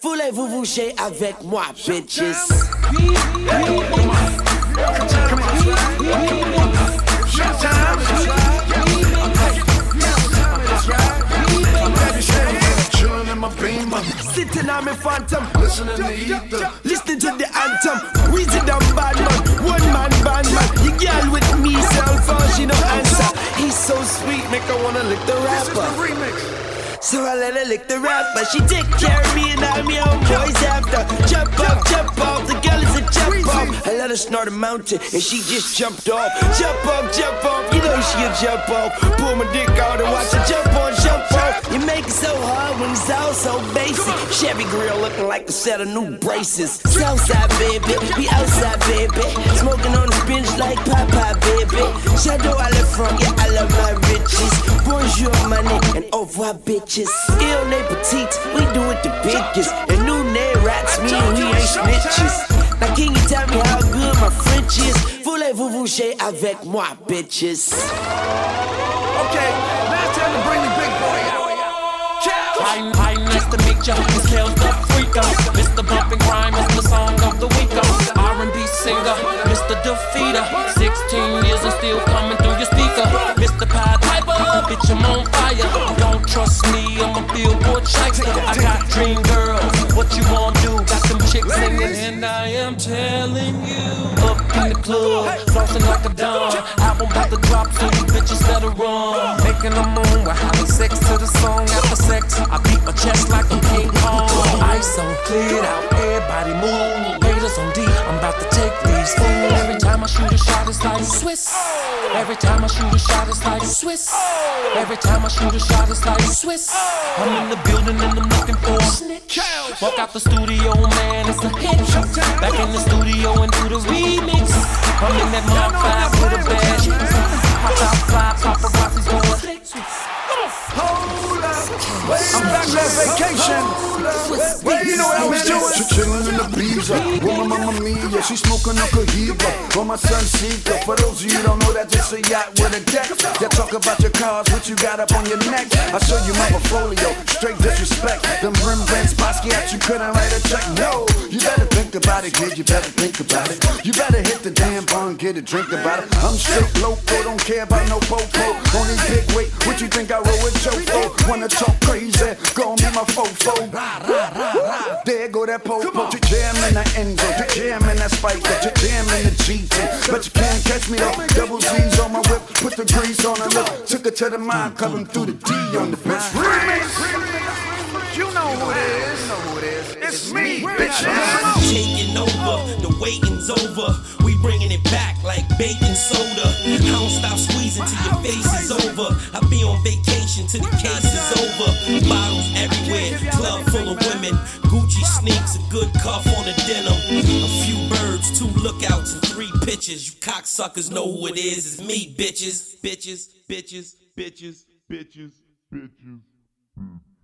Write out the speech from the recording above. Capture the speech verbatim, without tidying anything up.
Voulez-vous bouger avec moi, bitches? Chillin' in my beamer, Sitting on me phantom, listening to ether. listening to the anthem. Weezy down bad man, one man band man. You girl with me, cell phone, she no answer. He's so sweet, make her wanna lick the This is the rapper. remix. So I let her lick the rapper. She take care of me and I'm your own boys after. Jump up, jump off, the girl is a jump off. I let her snort a mountain and she just jumped off. Jump up, jump off, you know she a jump off. Pull my dick out and watch her jump on, jump off. You make it so hard when it's all so basic. Chevy grill looking like a set of new braces. Southside baby, we outside baby. Smoking on the bench like Papa baby. Shadow I live from, yeah I love my riches. Bonjour money and au revoir bitches. Ill name petites, we do it the biggest. And new name rats mean we ain't snitches. Now can you tell me how good my French is? Voulez-vous bouger avec moi, bitches? Okay, now it's time to bring the big boy out. Hi, hi, nice to meet ya. It's Kels the Freaker. Mister Bump and Crime is the song of the week. R and B singer, Mister Defeater. Sixteen years and still coming through your speaker. Mister Pied Piper, bitch I'm on fire. Don't trust me, I'm a billboard shyster. I got dream girls, what you wanna do? Got them chicks singing, and I am telling you. Up in the club, flossing like a don. Album about to drop, so you bitches better run. Making a moon, we're having sex to the song after sex. I beat my chest like I'm King Kong. Ice on cleared out, everybody move. Haters on D, I'm about to take these fools. Every time I shoot a shot, it's like Swiss. Every time I shoot a shot, it's like Swiss. Every time I shoot a shot, it's like Swiss. I'm in the building and I'm looking for a snitch. Walk out the studio, man, it's a hit. Back in the studio and do the remix. I'm in that Mark five with a bad hop out, fly, paparazzi's going. Hold up, I'm back on vacation. Well, you know what I was doing? Chillin' in the Ibiza with my mama mia. She smoking a Cohiba on my son Seeker. For those of you who don't know, that's just a yacht with a deck. You talk about your cars, what you got up on your neck. I show you my portfolio, straight disrespect. Them Rembrandt Spassky at you couldn't write a check. No, you better think about it, kid. You better think about it. You better hit the damn bar, get a drink about it. I'm straight loco, don't care about no popo. On this big weight, what you think I roll with Joe for? Wanna talk crazy? Gon' be my fofo. There go that popo. Jam in the Enzo, jam in that Spiker, jam in the G T. But you can't catch me though. Double Z's on my whip, put the grease on the lip. Took it to the mind, coming through the D on the bitch. Remix. You know who it is. You know who it is. It's me, bitches. Taking over, the waiting's over. We bringing it back like baking soda. I don't stop squeezing till your face is over. I be on vacation till the case is over. Bottles everywhere, club full of women. Gucci sneaks, a good cuff on the denim. A few birds, two lookouts, and three pitches. You cocksuckers know who it is. It's me, bitches, bitches, bitches, bitches, bitches, bitches. bitches.